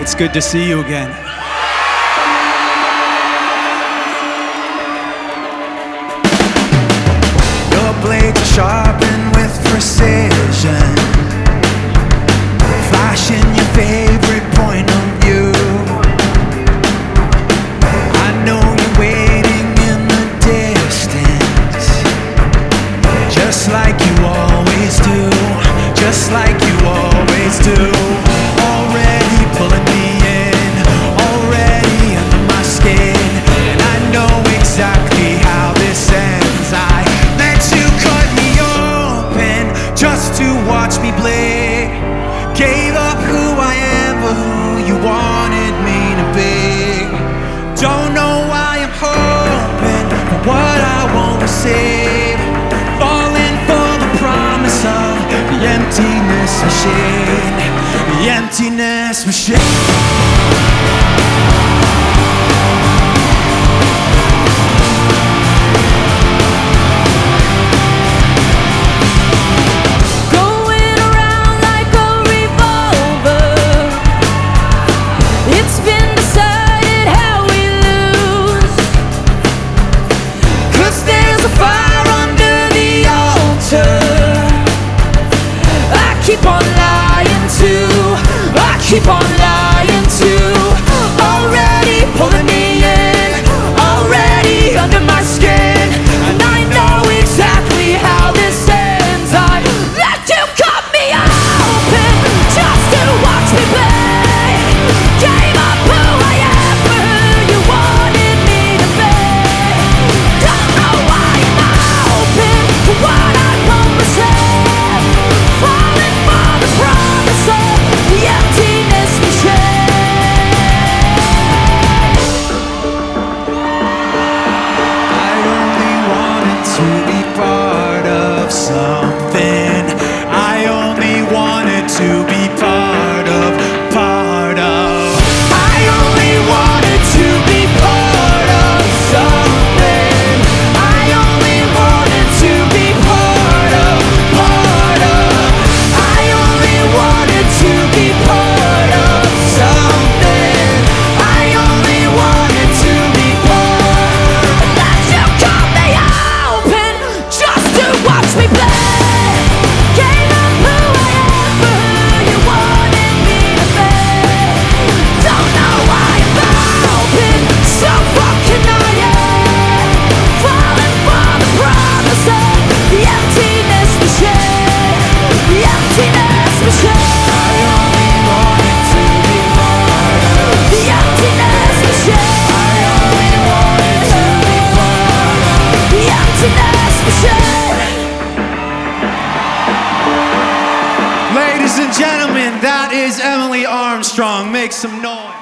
It's good to see you again. Your blades are sharpened with precision, flashing your favorite point of view. I know you're waiting in the distance, just like you always do, just like you always do. Already pulling me in, already under my skin, and I know exactly how this ends. I let you cut me open just to watch me bleed. Gave up who I am for who you wanted me to be. Don't know why I'm hoping for what I won't receive. Falling for the promise of the emptiness machine. The emptiness machine. Keep on lying to, already pulling me in, already under my skin, and I know exactly how this ends. I let you cut me open just to watch me play. Gave up who I am for who you wanted me to be. Don't know why I'm open for what I won't receive. Falling for the promise of the emptiness machine. I only wanted to be part of something. I only wanted to be part of. I only wanted to be part of something. I only wanted to be part of. I only wanted to be part of something. I only wanted to be part. Let you cut me open just to watch me play. Gave up who I am for who you wanted me to be. Don't know why I'm open, so fucking I am. Falling for the promise of the emptiness machine. The emptiness machine. I only wanted to be part of. The emptiness machine. I only wanted to be part of. The emptiness machine. Ladies and gentlemen, that is Emily Armstrong. Make some noise.